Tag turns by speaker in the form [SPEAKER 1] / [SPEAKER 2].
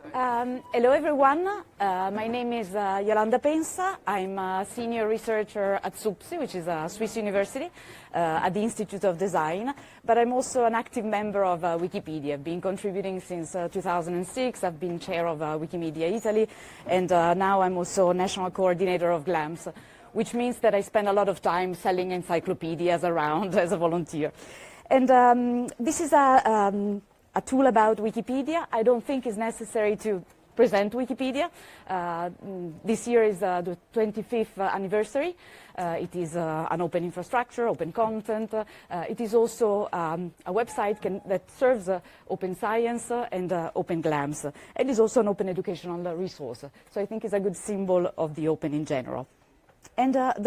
[SPEAKER 1] Hello everyone, my name is Yolanda Pensa. I'm a senior researcher at SUPSI, which is a Swiss university, at the Institute of Design, but I'm also an active member of Wikipedia. I've been contributing since 2006, I've been chair of Wikimedia Italy, and now I'm also national coordinator of GLAMS, which means that I spend a lot of time selling encyclopedias around as a volunteer. And this is a tool about Wikipedia. I don't think it's necessary to present Wikipedia. This year is the 25th anniversary. It is an open infrastructure, open content. It is also a website that serves open science and open GLAMS. And is also an open educational resource. So I think it's a good symbol of the open in general. And